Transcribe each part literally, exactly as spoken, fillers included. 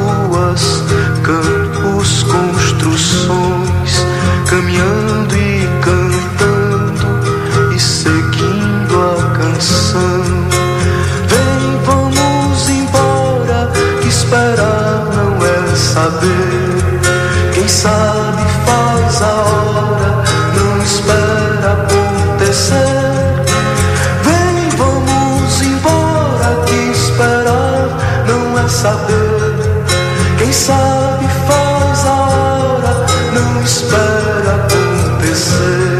ruas, campos, construções, caminhando e cantando e seguindo a canção. Vem, vamos embora, que esperar não é saber. Quem sabe faz a hora, não espera acontecer. Vem, vamos embora, que esperar não é saber. Quem sabe faz a hora, não espera acontecer.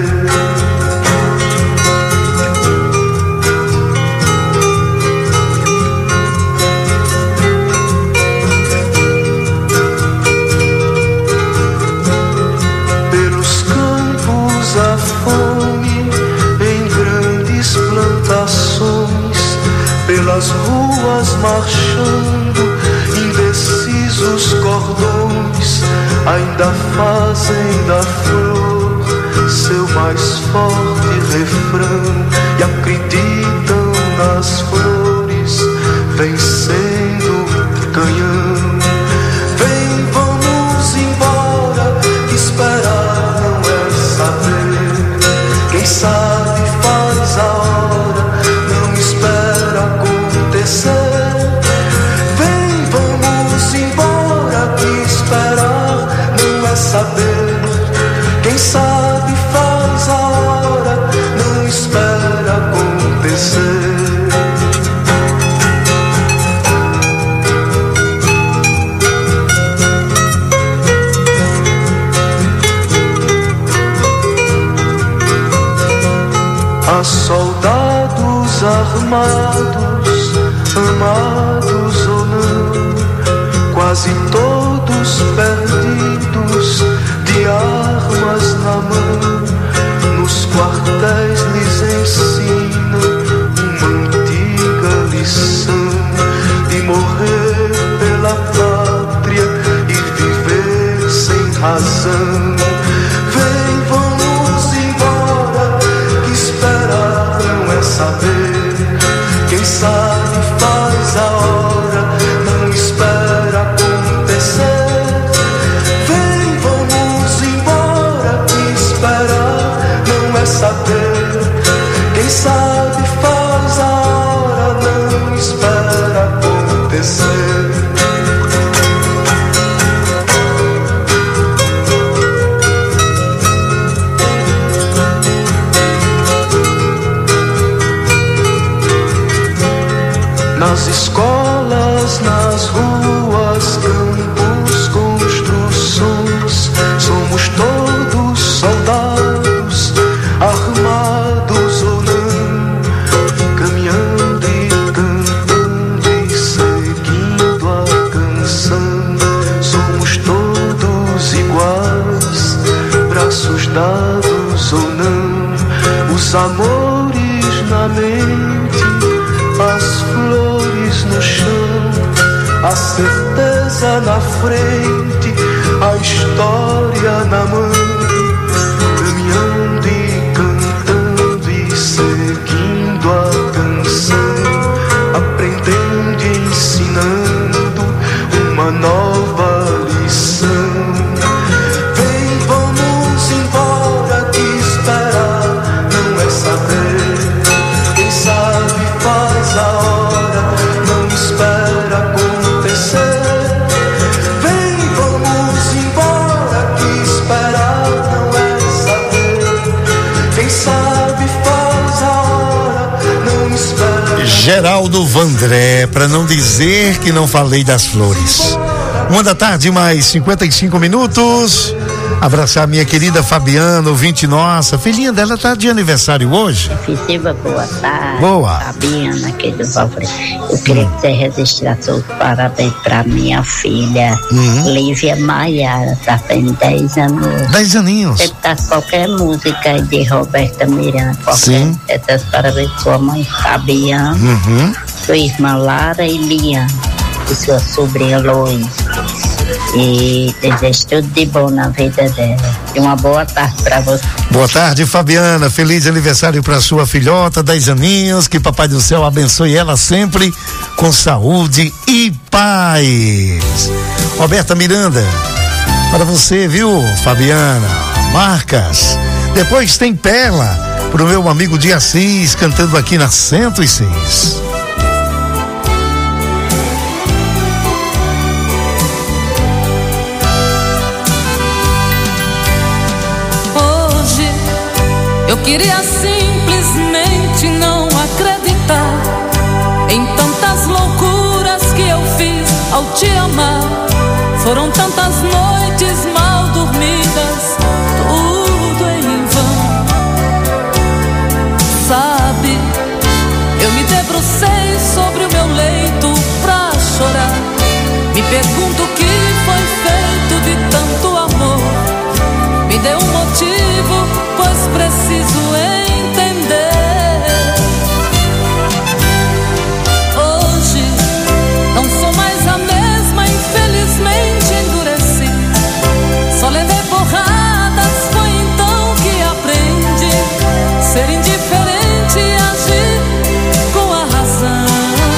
Pelos campos a fome, em grandes plantações, pelas ruas marchando, indecisos cordões, ainda fazem da flor seu mais forte refrão e acreditam nas flores vencendo canhão. Vem, vamos embora, que esperar não é saber. Quem sabe faz a hora, não espera acontecer. Vem, vamos embora, que esperar não é saber. Quem sabe faz a hora, não espera acontecer. Há soldados armados, amados ou não, quase todos perdidos, de armas na mão. Nos quartéis lhes ensinam uma antiga lição de morrer pela pátria e viver sem razão. Vem, vamos embora, que esperar não é saber. Quem sabe faz a hora, não espera acontecer. Vem, vamos embora, que esperar não é saber. Quem sabe faz a hora, não espera acontecer. Nas escolas, nas ruas, campos, construções, somos todos soldados, armados ou não, caminhando e cantando e seguindo a canção. Somos todos iguais, braços dados ou não, os amores na mente, as flores no chão, a certeza na frente, a história na mão, caminhando e cantando e seguindo a canção, aprendendo e ensinando uma nova lição. Vem, vamos embora, que esperar não é saber. Quem sabe faz a hora, não espera acontecer. Vem, vamos embora, que esperar não é saber. Quem sabe faz a hora, não espera. Geraldo Vandré, pra não dizer que não falei das flores. Uma da tarde, mais cinquenta e cinco minutos. Abraçar minha querida Fabiana, ouvinte nossa. Filhinha dela tá de aniversário hoje. Efetiva, boa tarde. Boa. Fabiana, aqui do Valfre. Eu queria que você registrasse os parabéns pra minha filha, uhum. Lívia Maiara, tá tendo dez anos. dez aninhos. Você tá qualquer música de Roberta Miranda, qualquer. Sim. Essas parabéns pra sua mãe Fabiana, uhum. sua irmã Lara e Liane, e sua sobrinha Lois. e desejo tudo de bom na vida dela. E uma boa tarde para você. Boa tarde, Fabiana. Feliz aniversário para sua filhota, dez aninhos. Que Papai do Céu abençoe ela sempre com saúde e paz. Roberta Miranda, para você, viu, Fabiana? Marcas. Depois tem Perla, pro meu amigo de Assis, cantando aqui na cento e seis. Eu queria simplesmente não acreditar em tantas loucuras que eu fiz ao te amar. Foram tantas noites mal dormidas, tudo em vão. Sabe, eu me debrucei sobre o meu leito pra chorar. Me pergunto o que foi feito de tanto amor. Me dê um motivo, pois preciso entender. Hoje não sou mais a mesma, infelizmente endureci. Só levei porradas, foi então que aprendi ser indiferente e agir com a razão.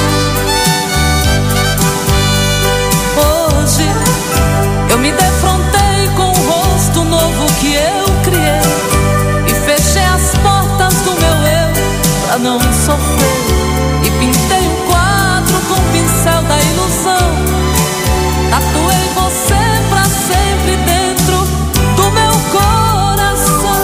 Hoje eu me defrontei com o rosto novo que eu criei e fechei as portas do meu eu pra não sofrer. E pintei um quadro com o pincel da ilusão. Tatuei você pra sempre dentro do meu coração.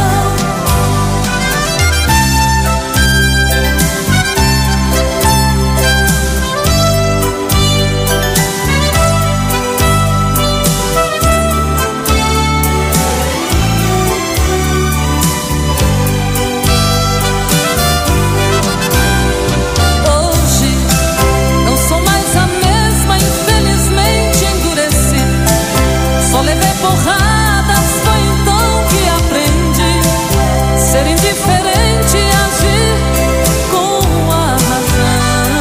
Hoje não sou mais a mesma, infelizmente endureci. Só levei porradas, foi então que aprendi ser indiferente e agir com a razão.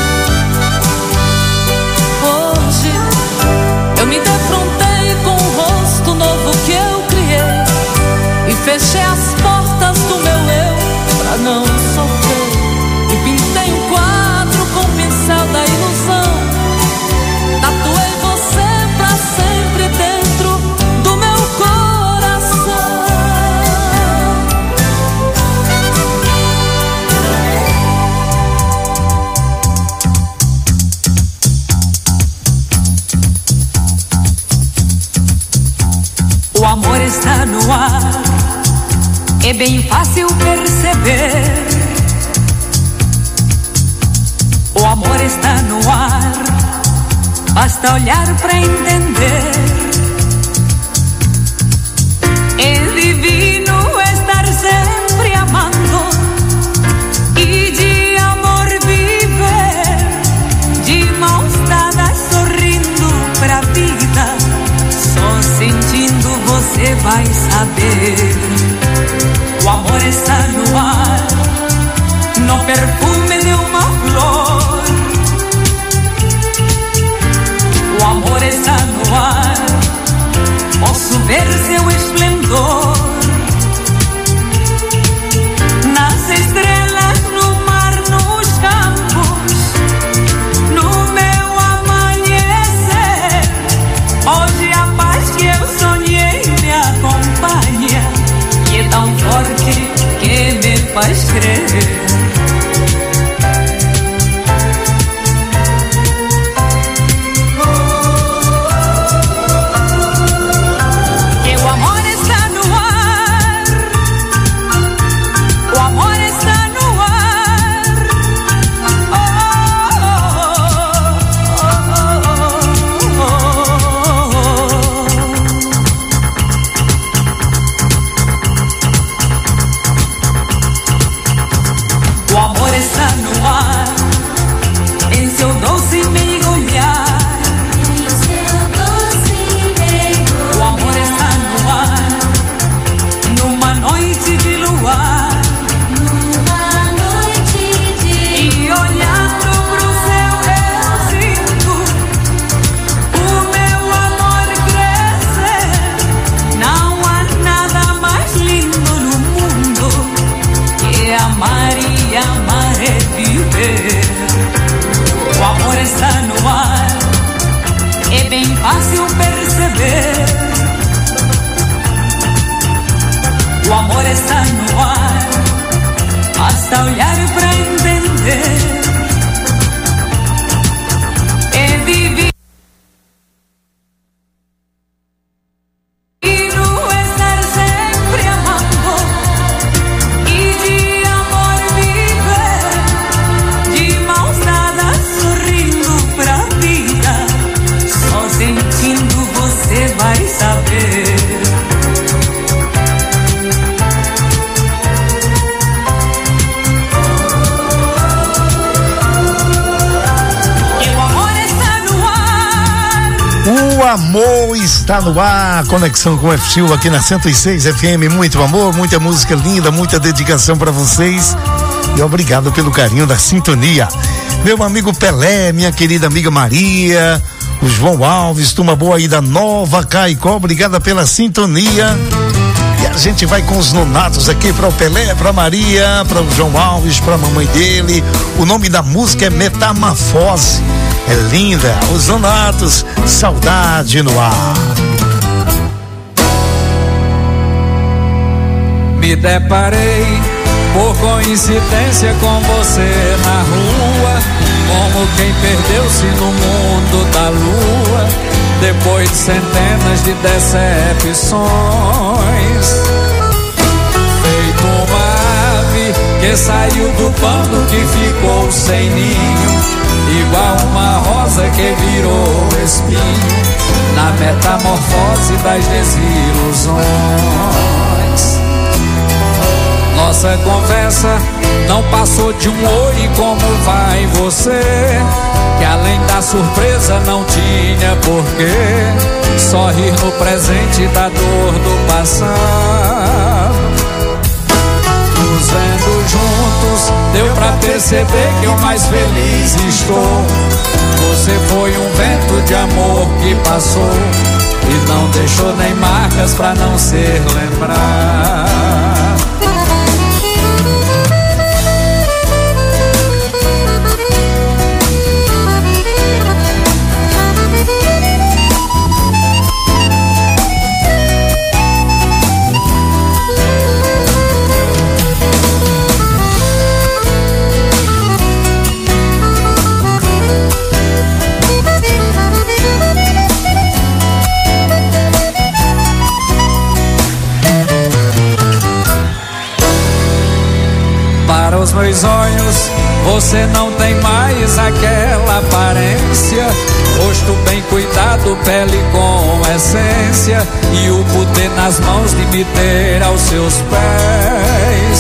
Hoje eu me defrontei com o rosto novo que eu criei e fechei as portas do meu eu pra não sofrer. E pintei um quadro com o pincel da ilusão. Tatuei você pra sempre dentro do meu coração. O amor está no ar, é bem fácil perceber. O amor está no ar, basta olhar pra entender. É divino estar sempre amando e de amor viver, de mãos dadas sorrindo pra vida. Só sentindo você vai saber. O amor está no ar, no perfume de uma flor. O amor está no ar, posso ver seu esplendor. Nas estrelas, no mar, nos campos, no meu amanhecer. Hoje a paz que eu sonhei me acompanha e é tão forte que me faz crer. Que o amor está no ar. bem fácil perceber. O amor está no ar, basta olhar pra entender. É viver e no estar sempre amando, e de amor viver, de mãos dadas sorrindo pra vida. Só sentindo você vai saber. O amor está no ar, conexão com o F Silva aqui na cento e seis F M, muito amor, muita música linda, muita dedicação para vocês e obrigado pelo carinho da sintonia. Meu amigo Pelé, minha querida amiga Maria, o João Alves, turma boa aí da Nova Caicó, obrigada pela sintonia. E a gente vai com os nonatos aqui para o Pelé, para Maria, para o João Alves, para a mamãe dele. O nome da música é Metamorfose. É linda, os nonatos, saudade no ar. Me deparei por coincidência com você na rua, como quem perdeu-se no mundo da lua, depois de centenas de decepções. Feito uma ave que saiu do bando que ficou sem ninho, igual uma rosa que virou espinho, na metamorfose das desilusões. Nossa conversa não passou de um oi, como vai você? Que além da surpresa não tinha porquê, sorrir no presente da dor do passado. Nos vendo juntos, deu pra perceber que eu mais feliz estou. Você foi um vento de amor que passou e não deixou nem marcas pra não ser lembrado. Para os meus olhos, você não tem mais aquela aparência, rosto bem cuidado, pele com essência, e o poder nas mãos de me ter aos seus pés.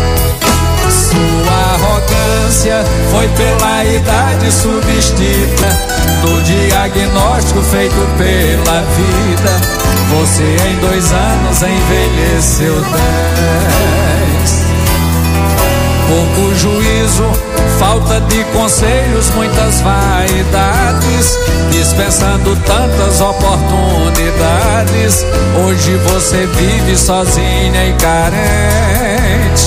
Sua arrogância foi pela idade substituta, do diagnóstico feito pela vida. Você em dois anos envelheceu dez. Pouco juízo, falta de conselhos, muitas vaidades, dispensando tantas oportunidades. Hoje você vive sozinha e carente.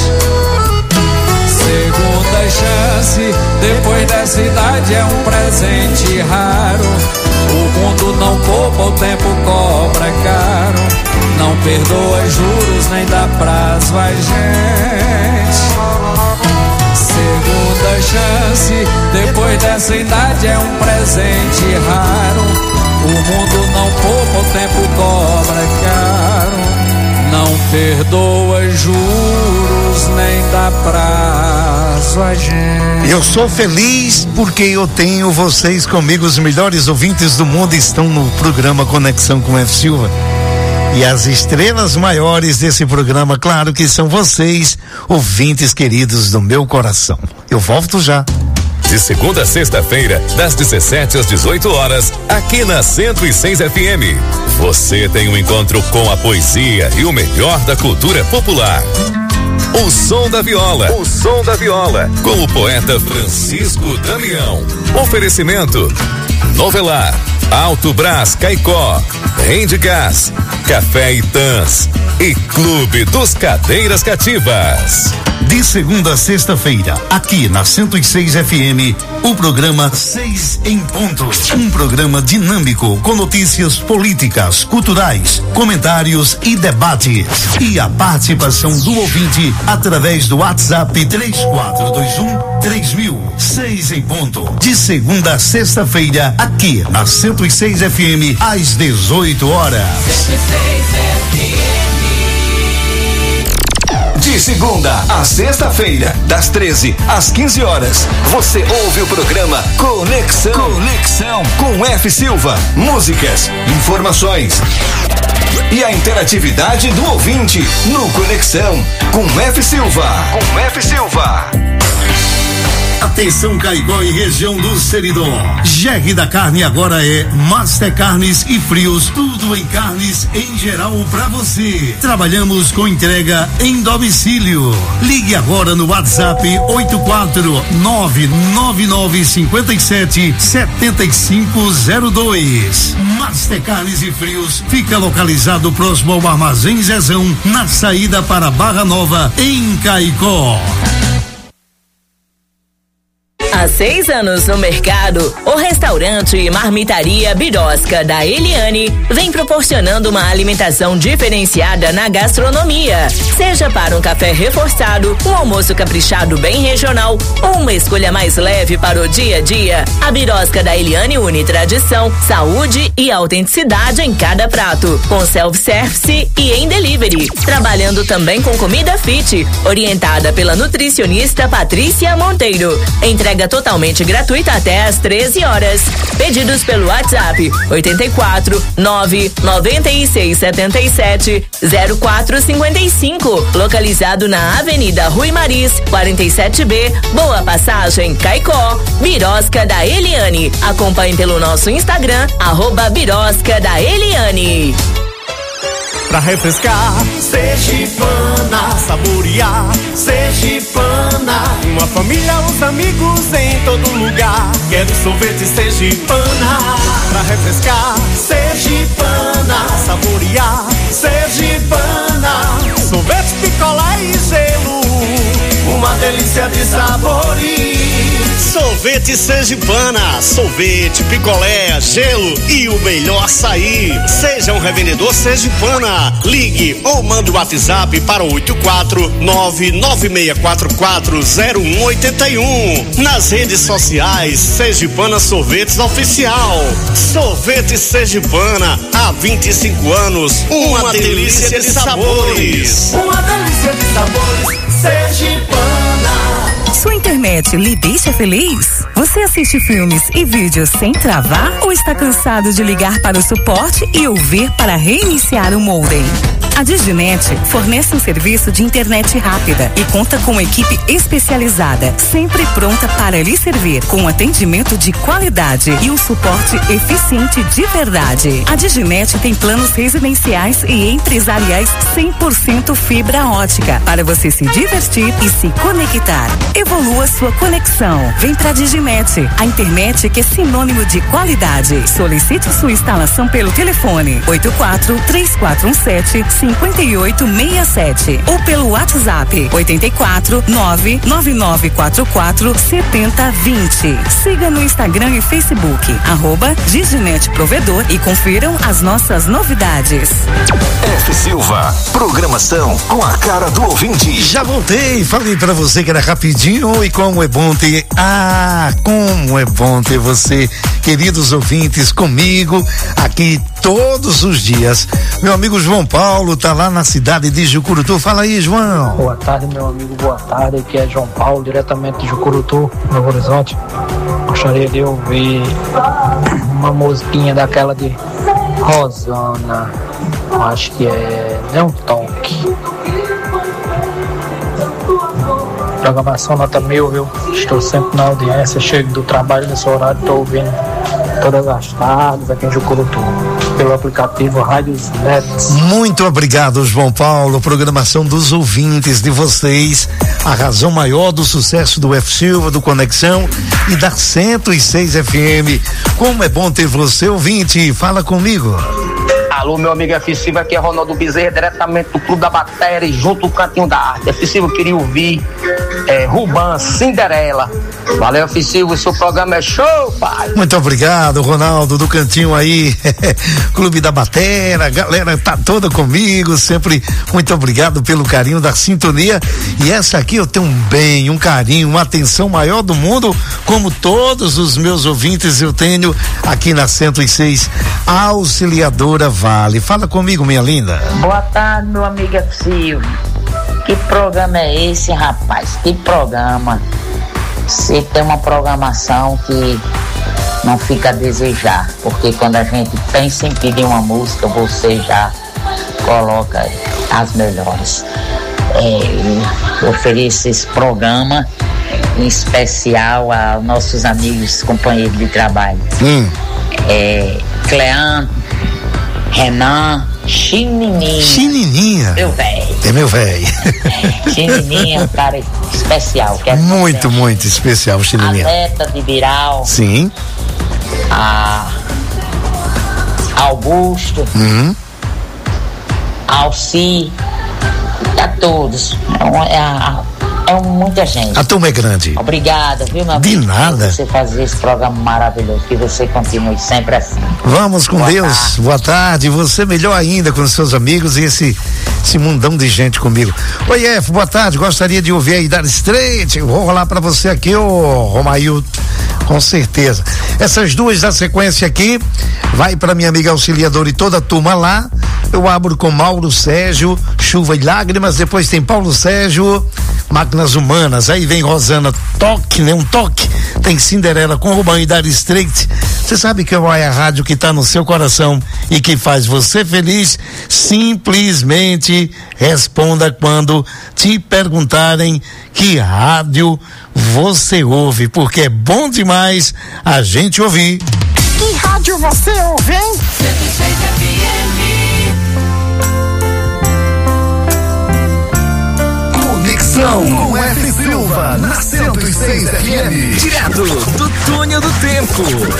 Segunda chance, depois dessa idade, é um presente raro. O mundo não poupa, o tempo cobra caro. Não perdoa juros, nem dá prazo a gente. Segunda chance, depois dessa idade, é um presente raro. O mundo não poupa, o tempo cobra caro. Não perdoa juros, nem dá prazo a gente. Eu sou feliz porque eu tenho vocês comigo. Os melhores ouvintes do mundo estão no programa Conexão com F Silva. E as estrelas maiores desse programa, claro que são vocês, ouvintes queridos do meu coração. Eu volto já. De segunda a sexta-feira, das dezessete às dezoito horas, aqui na cento e seis F M. Você tem um encontro com a poesia e o melhor da cultura popular. O Som da Viola. O Som da Viola. Com o poeta Francisco Damião. Oferecimento: Novelar, Alto Brás Caicó, Rende Gás, Café Itãs e Clube dos Cadeiras Cativas. De segunda a sexta-feira, aqui na cento e seis F M, o programa Seis em Ponto. Um programa dinâmico com notícias políticas, culturais, comentários e debates. E a participação do ouvinte através do WhatsApp três quatro dois um três mil. Seis em Ponto. De segunda a sexta-feira, aqui na cento e seis F M, às dezoito horas. cento e seis F M. De segunda a sexta-feira, das treze às quinze horas, você ouve o programa Conexão. Conexão com F. Silva. Músicas, informações e a interatividade do ouvinte no Conexão com F. Silva. Com F. Silva. Atenção, Caicó e região do Seridó. G R da Carne agora é Master Carnes e Frios, tudo em carnes em geral pra você. Trabalhamos com entrega em domicílio. Ligue agora no WhatsApp oito quatro nove nove nove cinco sete sete cinco zero dois. Master Carnes e Frios fica localizado próximo ao Armazém Zezão, na saída para Barra Nova, em Caicó. Há seis anos no mercado, o restaurante e marmitaria Birosca da Eliane vem proporcionando uma alimentação diferenciada na gastronomia. Seja para um café reforçado, um almoço caprichado bem regional ou uma escolha mais leve para o dia a dia, a Birosca da Eliane une tradição, saúde e autenticidade em cada prato, com self-service e em delivery. Trabalhando também com comida fit, orientada pela nutricionista Patrícia Monteiro. Entrega totalmente gratuita até às treze horas. Pedidos pelo WhatsApp oito quatro nove nove seis sete sete zero quatro cinco cinco, localizado na Avenida Rui Maris, quarenta e sete B, Boa Passagem, Caicó. Birosca da Eliane. Acompanhe pelo nosso Instagram, arroba Birosca da Eliane. Pra refrescar, sergipana, saborear, sergipana. Uma família, os amigos em todo lugar. Quero sorvete sergipana. Pra refrescar, sergipana, saborear, sergipana. Sorvete, picolé e gelo, uma delícia de sabores. Sorvete sergipana, sorvete, picolé, gelo e o melhor açaí. Seja um revendedor sergipana. Ligue ou mande o WhatsApp para oito quatro nove nove seis quatro quatro zero um oito um. Nas redes sociais, Sergipana Sorvetes Oficial. Sorvete Sergipana, há vinte e cinco anos, uma, uma delícia, delícia de, de sabores. sabores. Uma delícia de sabores, Sergipana. Sua internet lhe deixa feliz? Você assiste filmes e vídeos sem travar ou está cansado de ligar para o suporte e ouvir para reiniciar o modem? A Diginet fornece um serviço de internet rápida e conta com uma equipe especializada, sempre pronta para lhe servir, com atendimento de qualidade e um suporte eficiente de verdade. A Diginet tem planos residenciais e empresariais cem por cento fibra ótica para você se divertir e se conectar. Evolua sua conexão. Vem pra Diginet, a internet que é sinônimo de qualidade. Solicite sua instalação pelo telefone oito quatro três quatro um sete cinco oito seis sete ou pelo WhatsApp oito quatro nove nove nove quatro quatro sete zero dois zero. Siga no Instagram e Facebook, arroba Diginet Provedor e confiram as nossas novidades. F. Silva, programação com a cara do ouvinte. Já voltei, falei pra você que era rapidinho e como é bom ter, ah, como é bom ter você, queridos ouvintes, comigo aqui todos os dias. Meu amigo João Paulo tá lá na cidade de Jucurutu. Fala aí, João. Boa tarde, meu amigo, boa tarde. Aqui é João Paulo, diretamente de Jucurutu, Novo Horizonte. Gostaria de ouvir uma musiquinha daquela de Rosana. Acho que é Dê um Toque. Programação nota mil, viu? Estou sempre na audiência, chego do trabalho nesse horário, estou ouvindo todas as tardes aqui em Jucurutu, pelo aplicativo Rádios Net. Muito obrigado, João Paulo. Programação dos ouvintes, de vocês, a razão maior do sucesso do F. Silva, do Conexão e da cento e seis F M. Como é bom ter você, ouvinte. Fala comigo. Alô, meu amigo Eficivo, aqui é Ronaldo Bezerra, diretamente do Clube da Bateria, junto do Cantinho da Arte. Eficivo, eu queria ouvir é, Ruban, Cinderela. Valeu, Eficivo, o seu programa é show, pai. Muito obrigado, Ronaldo, do Cantinho aí, Clube da Bateria, a galera tá toda comigo, sempre muito obrigado pelo carinho da sintonia. E essa aqui eu tenho um bem, um carinho, uma atenção maior do mundo, como todos os meus ouvintes eu tenho aqui na cento e seis, Auxiliadora Vale. Fala comigo, minha linda. Boa tarde, meu amigo Silvio. Que programa é esse, rapaz? Que programa? Você tem uma programação que não fica a desejar, porque quando a gente pensa em pedir uma música, você já coloca as melhores. É, eu ofereço esse programa em especial aos nossos amigos, companheiros de trabalho. Hum. É, Clean, Renan, Chinininha. Chinininha? Meu velho. É meu velho. Chinininha é um cara especial. Que é muito, muito especial, Chinininha. A Neta de Biral. Sim. A Augusto. Uhum. Alci. A todos. É, uma, é, a, é muita gente. A turma é grande. Obrigada, viu, meu amigo? De nada. Por você fazer esse programa maravilhoso, que você continue sempre assim. Vamos com Boa Deus. Tarde. Boa tarde. Você melhor ainda com os seus amigos e esse, esse mundão de gente comigo. Oi, F, boa tarde. Gostaria de ouvir aí Dire Straits. Vou rolar pra você aqui, ô Romailton. Com certeza. Essas duas da sequência aqui, vai pra minha amiga Auxiliadora e toda a turma lá. Eu abro com Mauro Sérgio, Chuva e Lágrimas. Depois tem Paulo Sérgio, Máquinas Humanas. Aí vem Rosana, Toque, né? Um Toque. Tem Cinderela com Rubão e Dire Straits. Você sabe que é a rádio que tá no seu coração e que faz você feliz. Simplesmente responda quando te perguntarem que rádio você ouve, porque é bom demais a gente ouvir. Que rádio você ouve, hein? cento e seis F M. Conexão com F. Silva na cento e seis F M. Direto do túnel do tempo.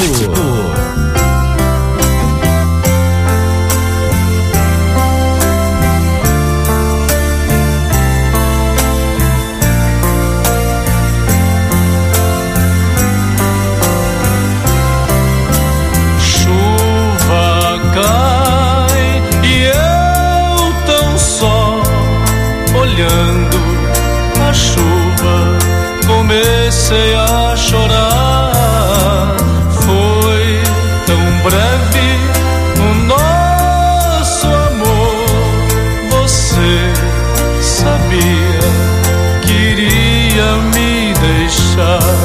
Comecei a chorar, foi tão breve o nosso amor. Você sabia que iria me deixar.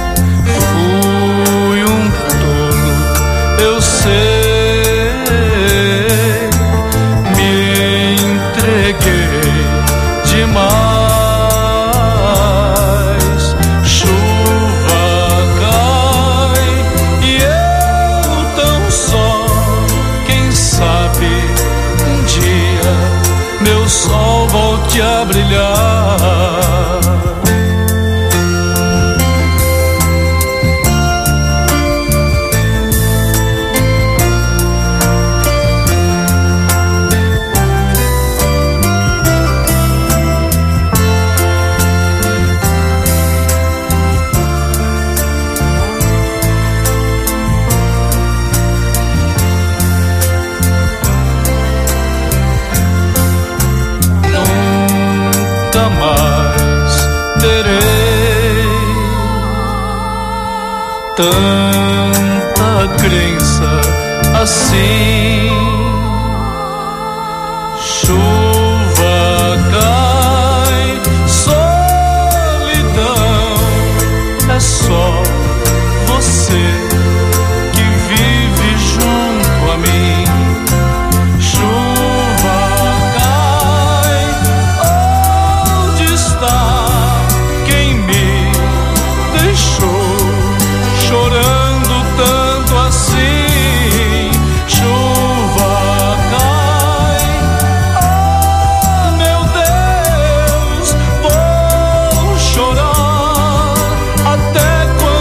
Fui um tolo, eu sei, me entreguei demais. Meu sol volte a brilhar. Tanta crença assim. Chuva cai, solidão. É só você que vive junto a mim. Chuva cai, onde está quem me deixou chorando tanto assim? Chuva cai, ah, meu Deus, vou chorar até quando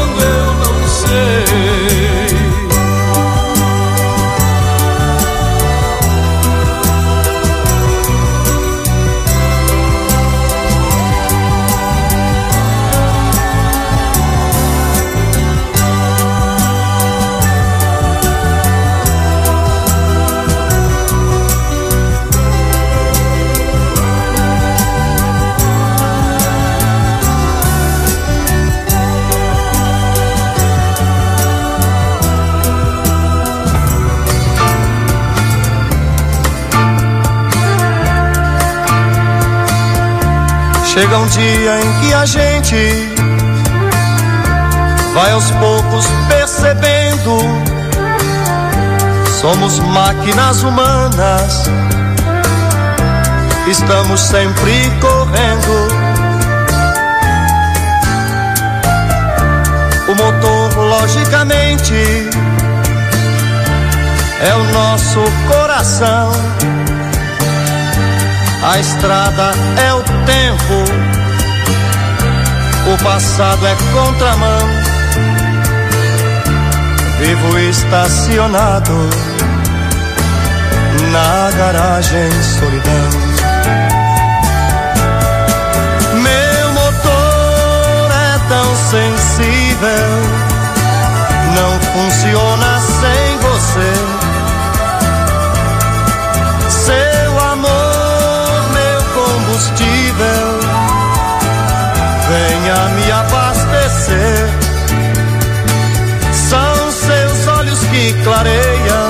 Chega um dia em que a gente vai aos poucos percebendo, somos máquinas humanas, estamos sempre correndo. O motor, logicamente, é o nosso coração. A estrada é o tempo, o passado é contramão. Vivo estacionado na garagem solidão. Meu motor é tão sensível, não funciona sem você. Seu amor, meu combustível, venha me abastecer. São seus olhos que clareiam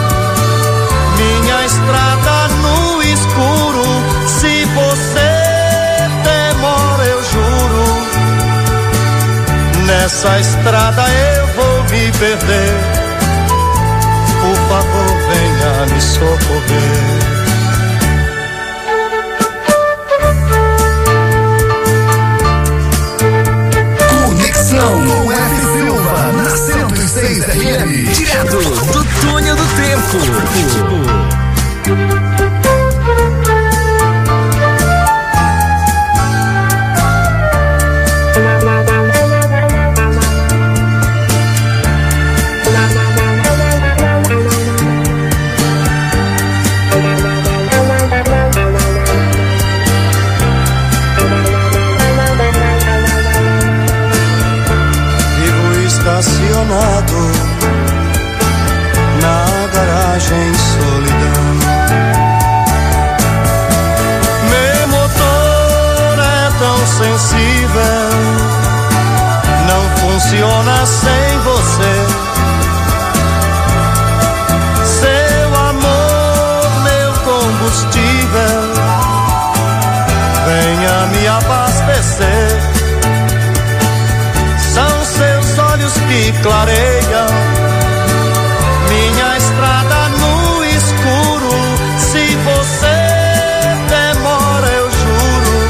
minha estrada no escuro. Se você demora, eu juro, nessa estrada eu vou me perder. Por favor, venha me socorrer. Com F. Silva, na cento e seis F M. Direto do túnel do tempo. Estacionado na garagem solidão. Meu motor é tão sensível, não funciona sem você. Seu amor, meu combustível, venha me abastecer. São seus olhos que clareiam minha estrada no escuro. Se você demora, eu juro,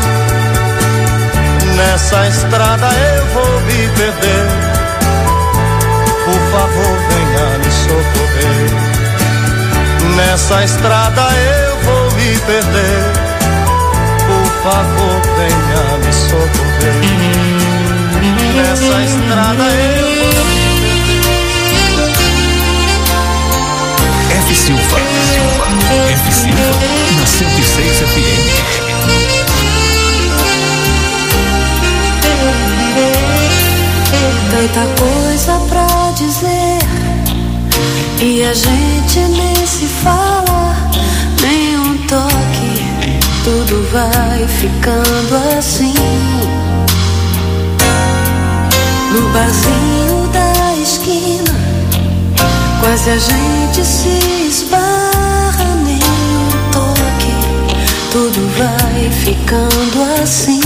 nessa estrada eu vou me perder. Por favor, venha me socorrer. Nessa estrada eu vou me perder. Por favor, venha me socorrer. Nessa estrada eu vou me perder. F. Silva, F. Silva, na cento e seis F M. Tanta coisa pra dizer e a gente nem se fala, nem um toque, tudo vai ficando assim. No barzinho da esquina, quase a gente se esbarra, nem um toque, tudo vai ficando assim.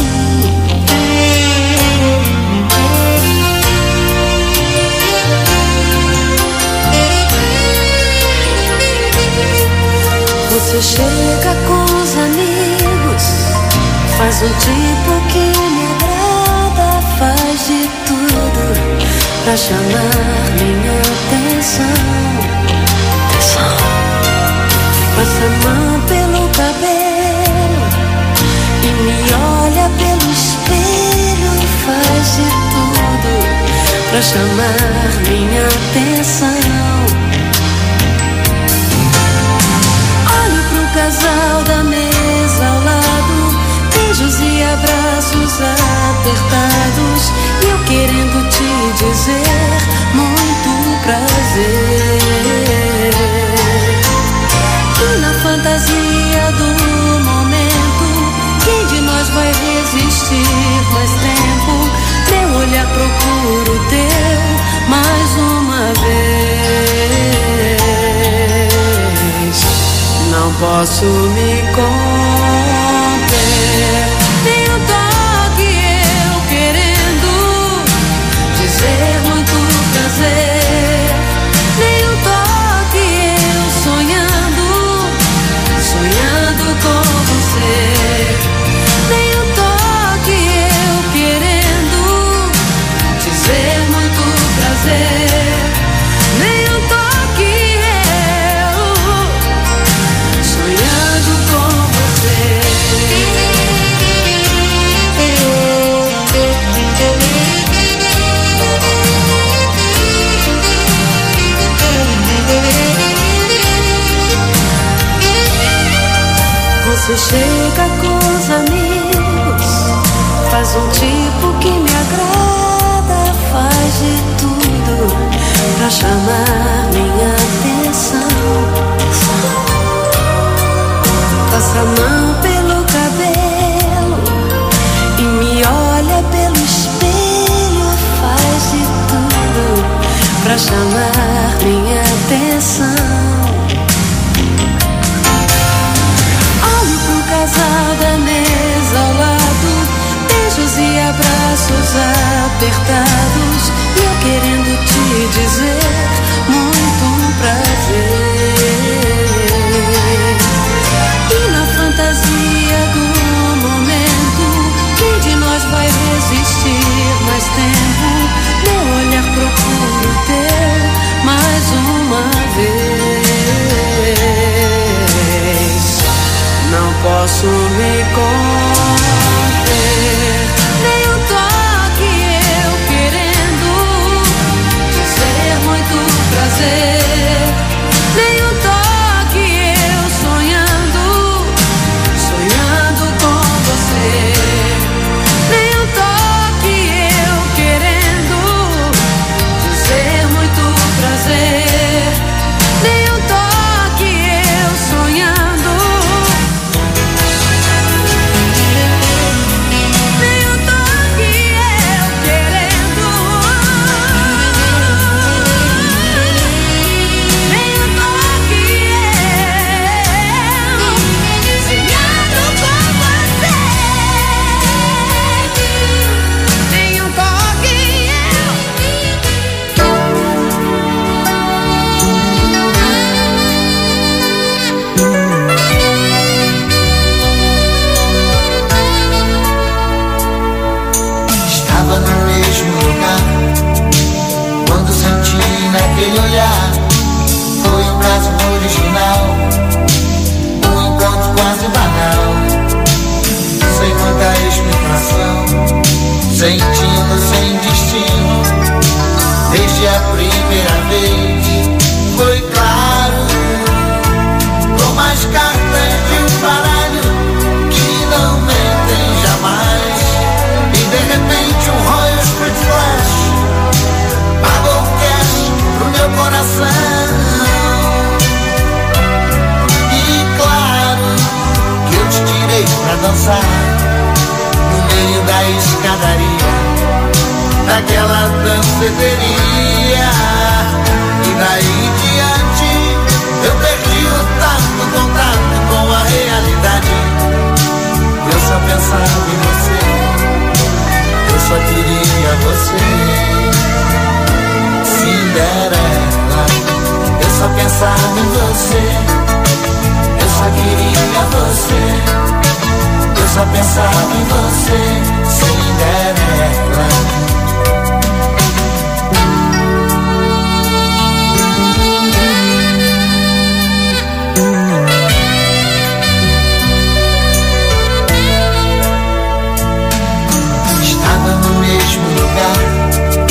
Você chega com os amigos, faz um tipo que me agrada, faz de tudo pra chamar minha atenção. atenção. Passa a mão pelo cabelo e me olha pelo espelho, faz de tudo pra chamar minha atenção. Olho pro casal da mesa ao lado, beijos e abraços apertados, e eu querendo te dizer muito prazer. E na fantasia do momento, quem de nós vai resistir mais tempo? Meu olhar procura o teu mais uma vez. Não posso me conter, nem o Você chega com os amigos, faz um tipo que me agrada, faz de tudo pra chamar minha atenção. Passa a mão pelo cabelo e me olha pelo espelho, faz de tudo pra chamar minha atenção. Olho pro casal da mesa ao lado, beijos e abraços apertados, e eu querendo te dizer muito um prazer. E na fantasia do momento, quem de nós vai resistir mais tempo? Meu olhar procura o teu mais uma vez. Não posso me conter, nem o toque eu querendo dizer muito prazer, nem o toque eu sonhando, sonhando com você, nem o toque eu querendo dizer muito prazer, nem o toque eu sonhando. Naquele olhar, foi um caso original, um encontro quase banal, sem muita explicação, sentindo sem destino, desde a primeira vez, foi claro, como as cartas de um baralho, que não mentem jamais, e de repente um Royal Street Flash pagou o cash pro meu coração. E claro que eu te tirei pra dançar no meio da escadaria daquela danceteria. E daí em diante eu perdi o tato, contato com a realidade. Eu só pensava em você, eu só queria você. Cinderela, eu só pensava em você, eu só queria você, eu só pensava em você, Cinderela. Estava no mesmo lugar,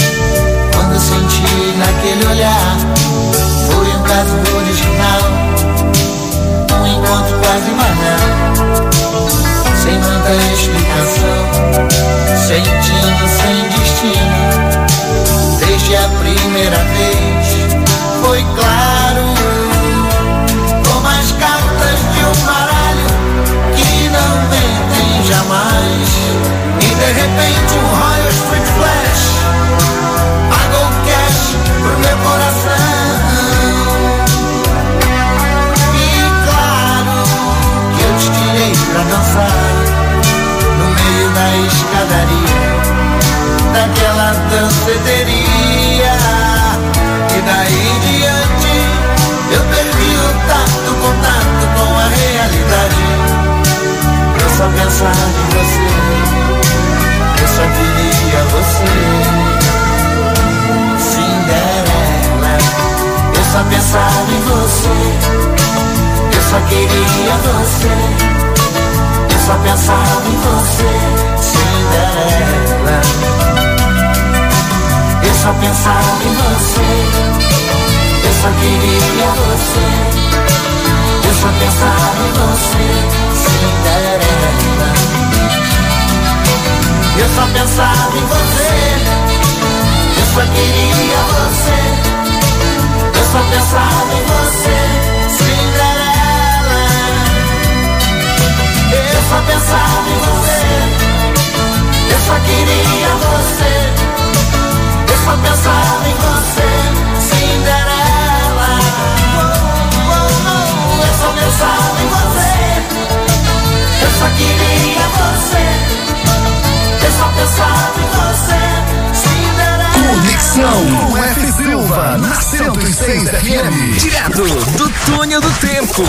senti naquele olhar, foi um caso original, um encontro quase banal, sem muita explicação, sentindo sem destino, desde a primeira vez, foi claro, como as cartas de um baralho, que não mentem jamais, e de repente um Royal Street Flash pagou o cash pro meu coração. E claro que eu te tirei pra dançar no meio da escadaria daquela danceteria. E daí em diante eu perdi o tato, contato com a realidade. Eu só pensava em você, eu só queria você. Cinderela, eu só pensava em você, eu só queria você, eu só pensava em você, Cinderela. Eu só pensava em você, eu só queria você, eu só pensava em você, Cinderela. pensava em você, eu só queria você, eu só pensava em você, Cinderela. Eu só pensava em você, eu só queria você, eu só pensava em você, Cinderela. Eu só pensava em você, eu só queria você, eu só pensava em você, Cinderela. Conexão com F. Silva na cento e seis F M. Direto do túnel do tempo.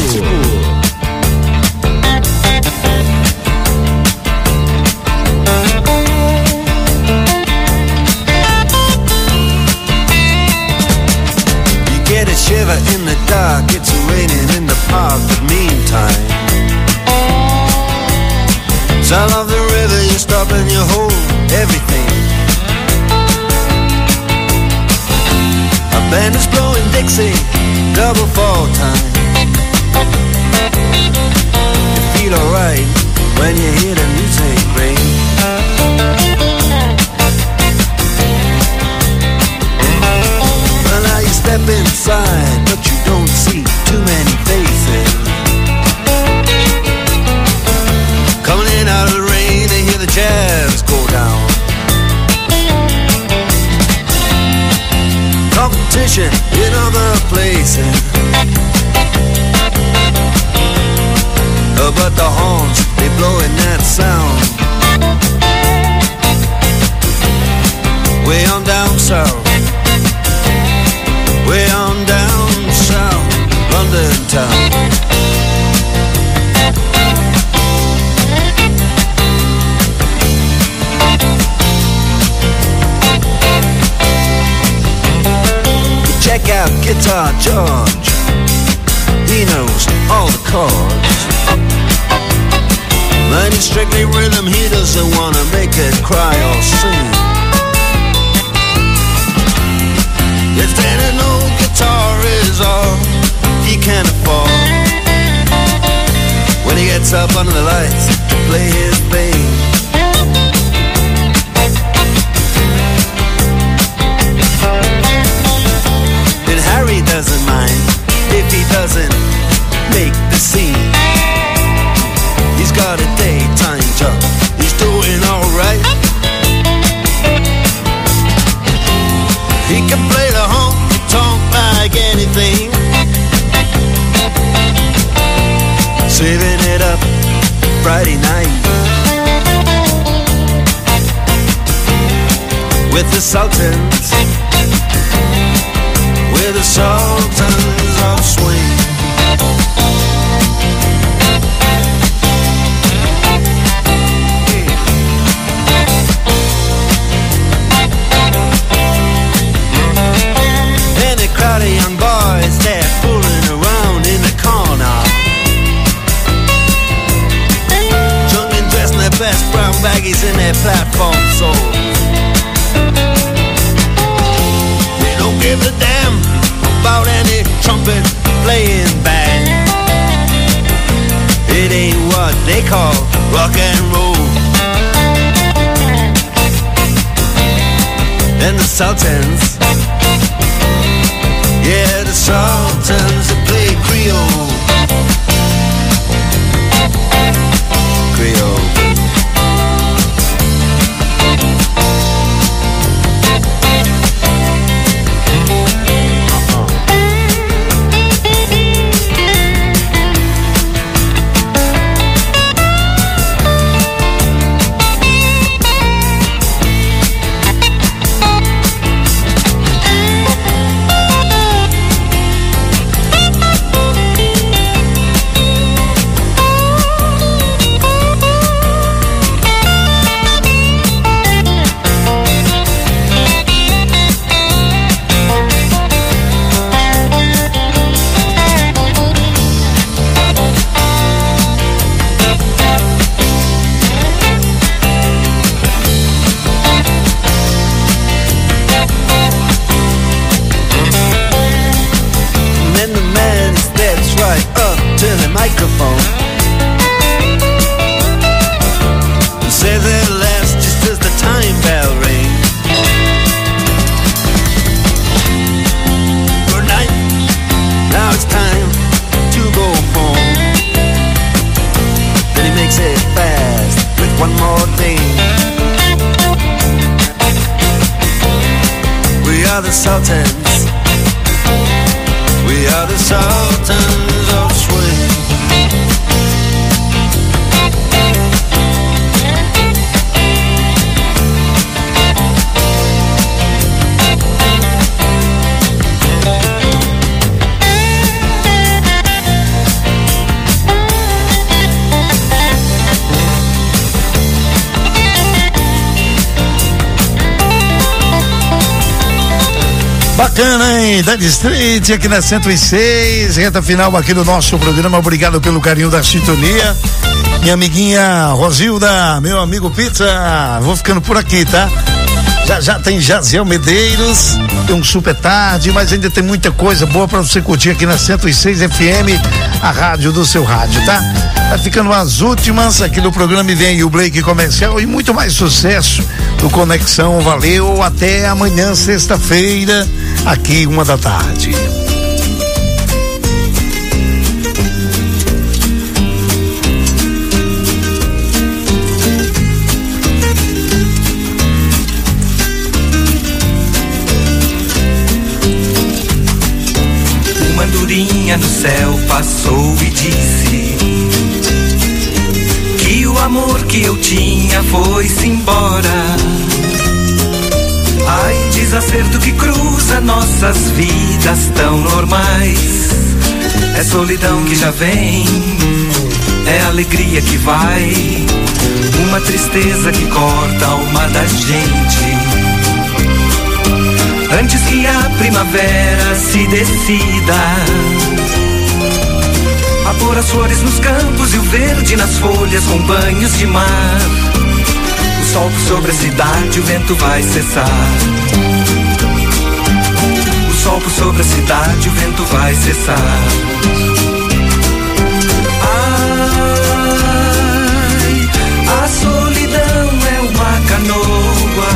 You get a shiver in the dark, it's raining in the park, but meantime, sound of the river, you stop and you hold everything. A band is blowing Dixie, double fall time. You feel alright when you hear the music ring. Well, now you step inside, but you don't see too many faces. Coming in out of the rain to hear the jazz go down. Competition in other places, uh, but the horns, they blowing that sound. Way on down south, way on down south, London town. Check out Guitar George, he knows all the chords. But he's strictly rhythm, he doesn't wanna make it cry or sing. If then an old guitar is all he can afford, when he gets up under the lights to play his thing, Harry doesn't mind if he doesn't make the scene. He's got a daytime job, he's doing alright. He can play the honky tonk like anything, saving it up Friday night with the Sultans, where the Sultans all swing. And a crowd of young boys, they're fooling around in the corner, drunk and dressed in their best brown baggies in their platform soles. They don't give a damn about any trumpet playing band. It ain't what they call rock and roll. And the Sultans, yeah, the Sultans that play Creole. Creole. microphone and says at last, just as the time Sultans. We are the Sultans of Swing. Bacana, hein? Dead Street aqui na cento e seis, reta final aqui do nosso programa. Obrigado pelo carinho da sintonia. Minha amiguinha Rosilda, meu amigo Pizza, vou ficando por aqui, tá? Já já tem Jaziel Medeiros, tem um super tarde, mas ainda tem muita coisa boa pra você curtir aqui na cento e seis F M, a rádio do seu rádio, tá? Tá ficando as últimas aqui do programa e vem aí o Blake Comercial e muito mais sucesso do Conexão. Valeu, até amanhã, sexta-feira, aqui uma da tarde. Uma andorinha no céu passou e disse que o amor que eu tinha foi-se embora. Ai, desacerto que cruza nossas vidas tão normais. É solidão que já vem, é alegria que vai, uma tristeza que corta a alma da gente. Antes que a primavera se decida a pôr as flores nos campos e o verde nas folhas com banhos de mar. O sol sobre a cidade, o vento vai cessar. O sol sobre a cidade, o vento vai cessar. Ai, a solidão é uma canoa,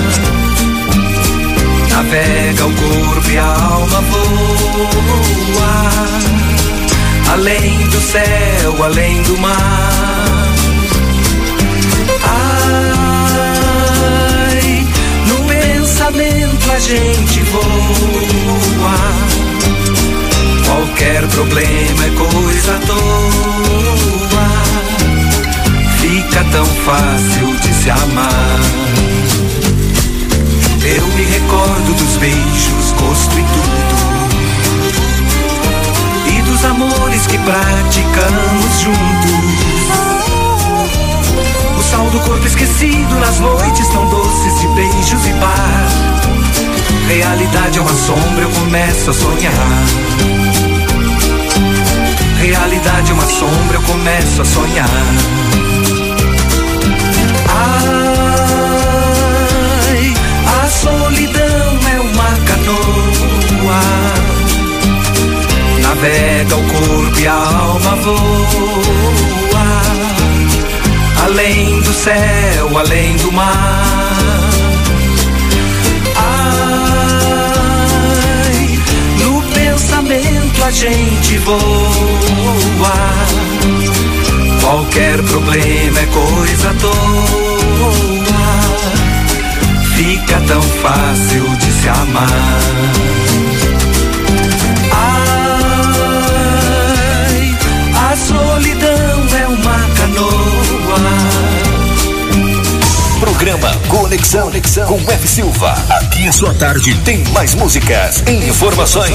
navega o corpo e a alma voa, além do céu, além do mar. Ai, no pensamento a gente voa, qualquer problema é coisa à toa, fica tão fácil de se amar. Eu me recordo dos beijos, gosto e tudo, e dos amores que praticamos juntos. O sal do corpo esquecido nas noites tão doces de beijos e bar. Realidade é uma sombra, eu começo a sonhar. Realidade é uma sombra, eu começo a sonhar. Ai, a solidão é uma canoa, navega o corpo e a alma voa, além do céu, além do mar. Ai, no pensamento a gente voa, qualquer problema é coisa à toa, fica tão fácil de se amar. Ai, a solidão é uma canoa. Programa Conexão, Conexão com F. Silva. Aqui a sua tarde tem mais músicas e informações.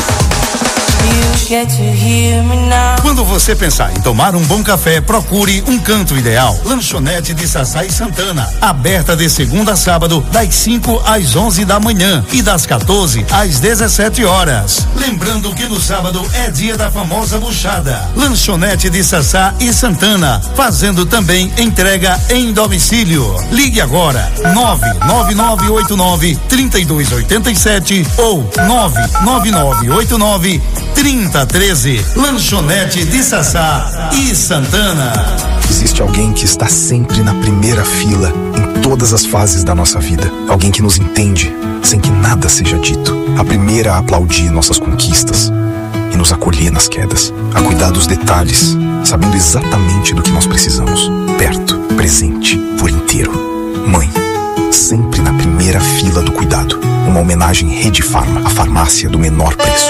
Quando você pensar em tomar um bom café, procure um canto ideal. Lanchonete de Sassá e Santana, aberta de segunda a sábado, das cinco às onze da manhã e das quatorze às dezessete horas. Lembrando que no sábado é dia da famosa buchada. Lanchonete de Sassá e Santana, fazendo também entrega em domicílio. Ligue agora nove nove nove oito nove, três dois oito sete ou nove nove nove oito nove, trinta treze. Lanchonete de Sassá e Santana. Existe alguém que está sempre na primeira fila em todas as fases da nossa vida. Alguém que nos entende sem que nada seja dito. A primeira a aplaudir nossas conquistas e nos acolher nas quedas. A cuidar dos detalhes, sabendo exatamente do que nós precisamos. Perto, presente, por inteiro. Mãe, sempre na primeira fila do cuidado. Um uma homenagem Rede Farma, a farmácia do menor preço.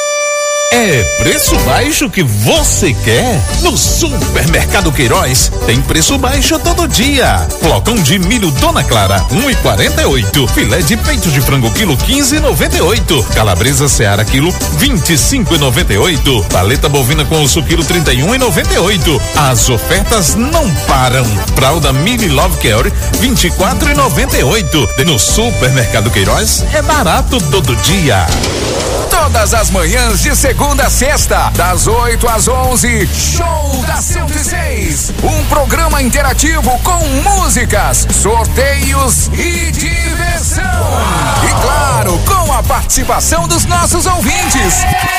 É preço baixo que você quer? No Supermercado Queiroz tem preço baixo todo dia. Flocão de milho Dona Clara, um e quarenta e oito. Filé de peito de frango quilo quinze e noventa e oito. Calabresa Seara quilo vinte e cinco e noventa e oito. Paleta bovina com osso quilo trinta e um e noventa e oito. As ofertas não param. Fralda Mini Love Care vinte e quatro e noventa e oito. No Supermercado Queiroz é barato todo dia. Todas as manhãs de segunda a sexta, das oito às onze, Show da cento e seis. Um programa interativo com músicas, sorteios e diversão. E claro, com a participação dos nossos ouvintes.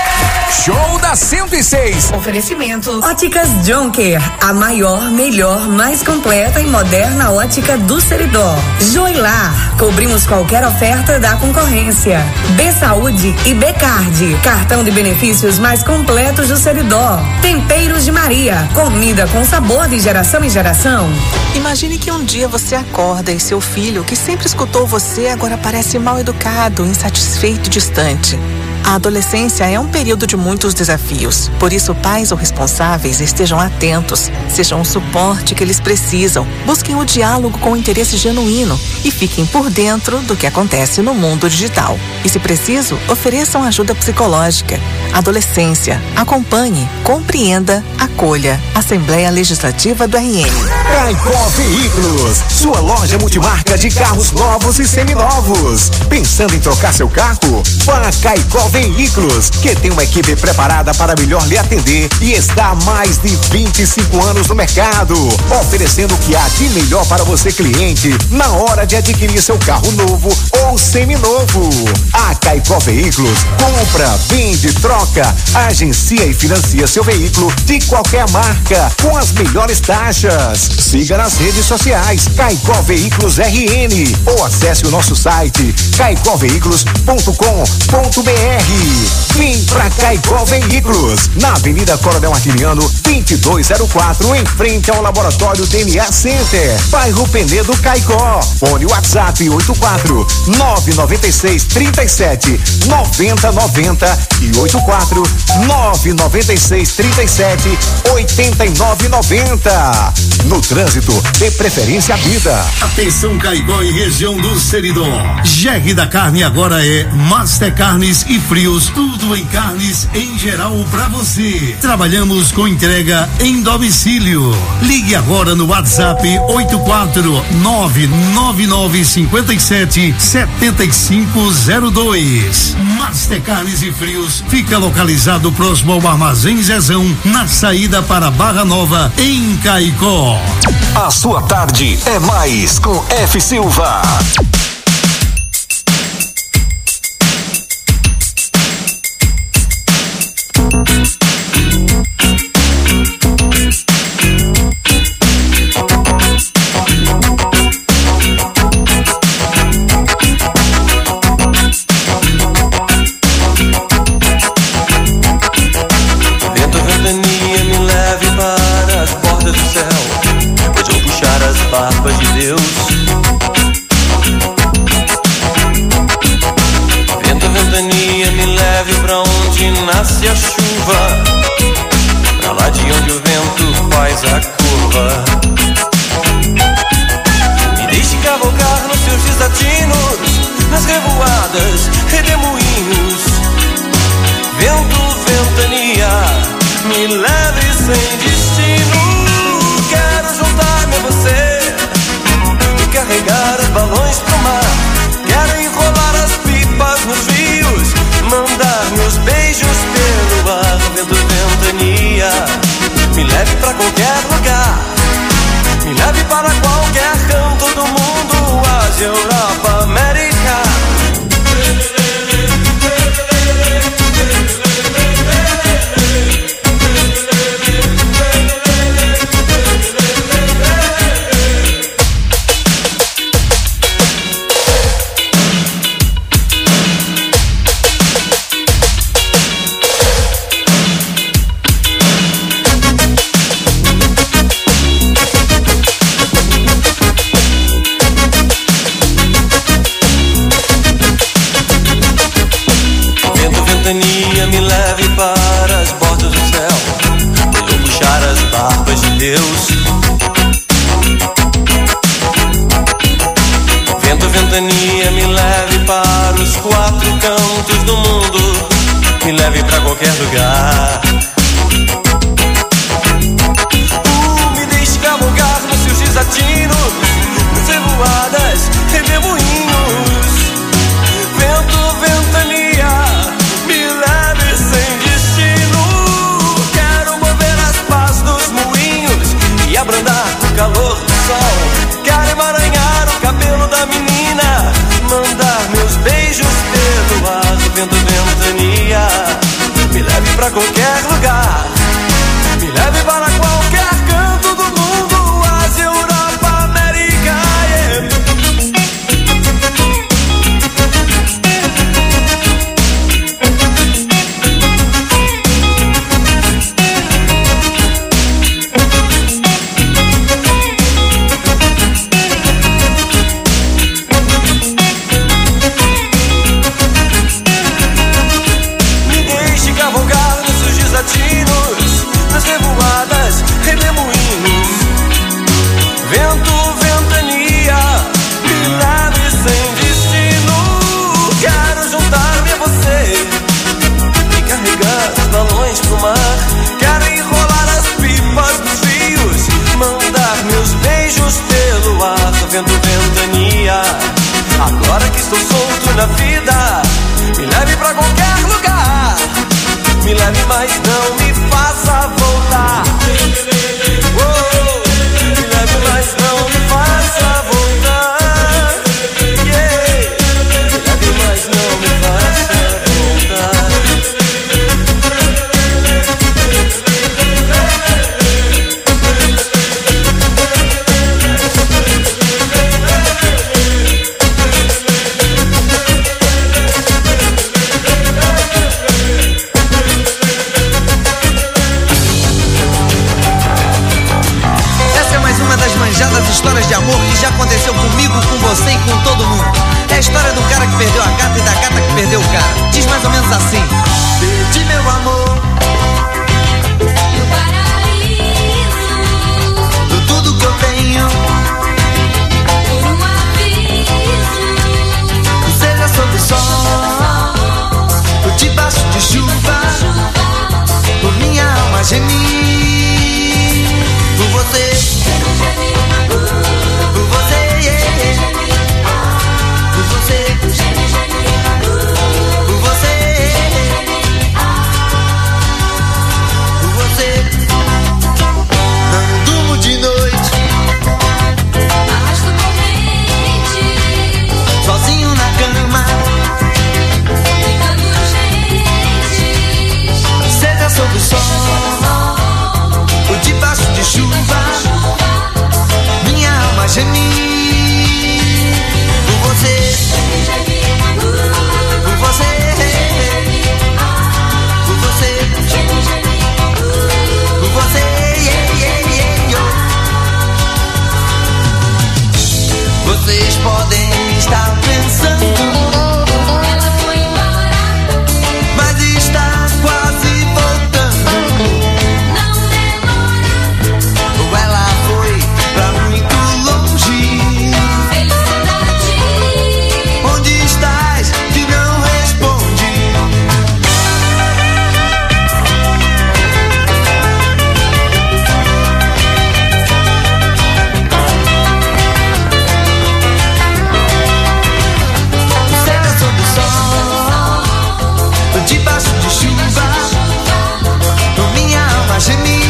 Show da cento e seis. Oferecimento Óticas Jonker, a maior, melhor, mais completa e moderna ótica do Seridó. Joilar, cobrimos qualquer oferta da concorrência. B Saúde e B Card, cartão de benefícios mais completos do Seridó. Temperos de Maria, comida com sabor de geração em geração. Imagine que um dia você acorda e seu filho, que sempre escutou você, agora parece mal educado, insatisfeito e distante. A adolescência é um período de muitos desafios. Por isso, pais ou responsáveis estejam atentos, sejam o suporte que eles precisam, busquem o diálogo com interesse genuíno e fiquem por dentro do que acontece no mundo digital. E, se preciso, ofereçam ajuda psicológica. Adolescência, acompanhe, compreenda, acolha. Assembleia Legislativa do R N. Caicó Veículos, sua loja multimarca de carros novos e seminovos. Pensando em trocar seu carro? Vá a Caicó Veículos, que tem uma equipe preparada para melhor lhe atender e está há mais de vinte e cinco anos no mercado, oferecendo o que há de melhor para você, cliente, na hora de adquirir seu carro novo ou seminovo. A Caicó Veículos compra, vende, troca, agencia e financia seu veículo de qualquer marca com as melhores taxas. Siga nas redes sociais Caicó Veículos R N ou acesse o nosso site caicó veículos ponto com ponto br. Vem pra Caicó Veículos, na Avenida Coronel Artiliano, vinte e dois zero quatro, em frente ao Laboratório D N A Center, bairro Penedo, Caicó. Fone WhatsApp oito quatro nove nove seis, três sete, nove zero nove zero e oito quatro nove nove seis, três sete, oito nove nove zero. No trânsito, dê preferência à vida. Atenção, Caicó e região do Seridó. G R da Carne agora é Master Carnes e Frios, tudo em carnes em geral pra você. Trabalhamos com entrega em domicílio. Ligue agora no WhatsApp oito quatro nove nove nove cinco sete sete cinco zero dois. Master Carnes e Frios fica localizado próximo ao Armazém Zezão, na saída para Barra Nova, em Caicó. A sua tarde é mais com F Silva. Barbas de Deus. Vento, ventania, me leve pra onde nasce a chuva, pra lá de onde o vento faz a curva. Me deixe cavalgar nos seus desatinos, nas revoadas, redemoinhos. Vento, ventania, me leve sem destino. Quero juntar-me a você, carregar os balões pro mar. Quero enrolar as pipas nos rios, mandar meus beijos pelo ar. Vento, ventania, me leve pra qualquer lugar, me leve para qualquer canto do mundo, Ásia, Europa, América. Deus. Vento, ventania, me leve para os quatro cantos do mundo, me leve pra qualquer lugar. Uh, me deixe cavalgar nos seus desatinos, nas revoadas, redemoinhos. Vento, ventania, me leve sem destino. Quero mover as pás dos moinhos e abrandar o calor do sol. Quero emaranhar o cabelo da menina, mandar meus beijos pelo ar. Vento, ventania, me leve pra qualquer lugar, me leve para qualquer canto do mundo, Ásia, Europa, América, yeah. Nas revoadas, redemoinhos. Vento, ventania, me leve sem destino. Quero juntar-me a você e carregar os balões pro mar. Quero enrolar as pipas dos rios, mandar meus beijos pelo ar. Vento, ventania, agora que estou solto na vida, me leve pra qualquer lugar, me leve, mas não me faça voltar. Oh, me leve, mas não me faça voltar. Yeah. Me leve, mas não me faça voltar. Das histórias de amor que já aconteceu comigo, com você e com todo mundo. É a história do cara que perdeu a gata e da gata que perdeu o cara. Diz mais ou menos assim: perdi meu amor, meu paraíso, do tudo que eu tenho, por um aviso. Seja sob o sol, ou debaixo de chuva, por minha alma gemir, por você. Por você, yeah, yeah. Por você, por você, por você. Não durmo de noite, arrasto corrente, sozinho na cama, ficando urgente. Seja sob o sol ou debaixo de chuva, minha alma gemir por você, por você, por você, por você, yeah, yeah, yeah, yeah. Vocês podem estar pensando, ela foi embora, mas está quase voltando. Não demora, ou ela foi pra muito longe. Felicidade, onde estás que não responde? Seja sob o sol, debaixo de chuva, por minha alma gemir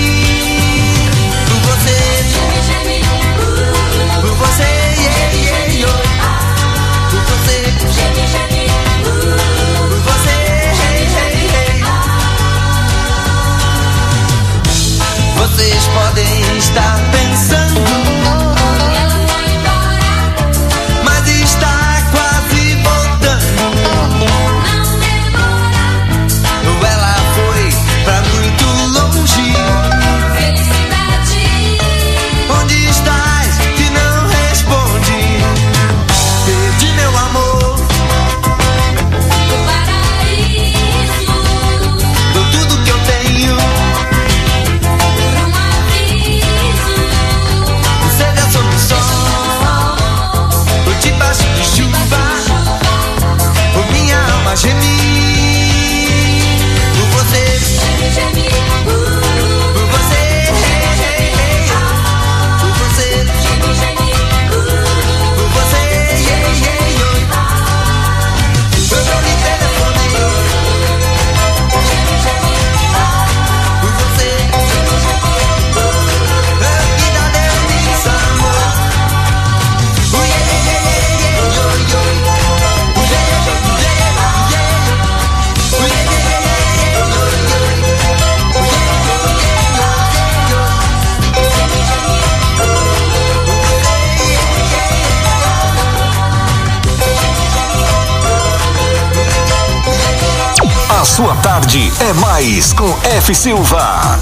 por você, por você, yeah, yeah, yeah. Por você, por você, hey, hey, hey. Vocês podem estar pensando, ela foi embora, mas está quase voltando. Não demora, ou ela foi pra muito longe. Felicidade, onde estás que não responde? Perdi meu amor, meu paraíso, do tudo que eu tenho, por um aviso. Sua tarde é mais com F. Silva.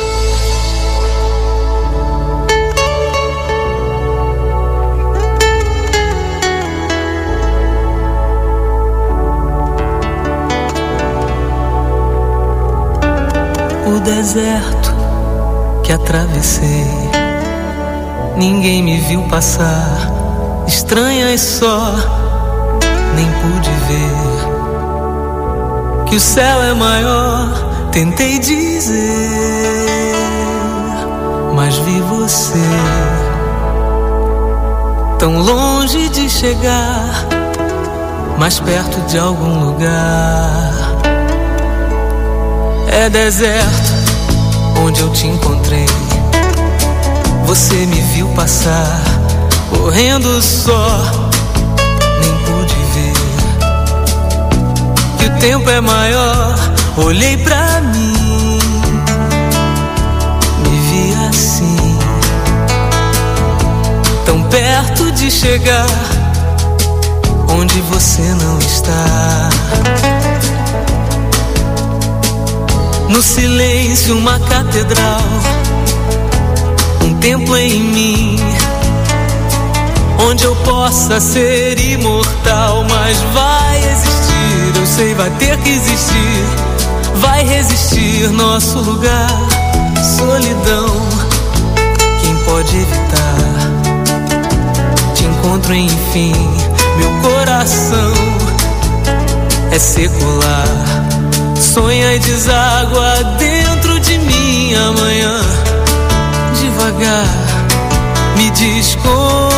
O deserto que atravessei, ninguém me viu passar, estranhas só, nem pude ver que o céu é maior, tentei dizer, mas vi você tão longe de chegar, mais perto de algum lugar. É deserto onde eu te encontrei, você me viu passar, correndo só, nem pude ver que o tempo é maior. Olhei pra mim, me vi assim, tão perto de chegar onde você não está. No silêncio uma catedral, um templo em mim, onde eu possa ser imortal. Mas vai existir, eu sei, vai ter que existir, vai resistir nosso lugar. Solidão, quem pode evitar? Te encontro enfim, meu coração é secular, sonha e deságua dentro de mim amanhã. Devagar, me diz como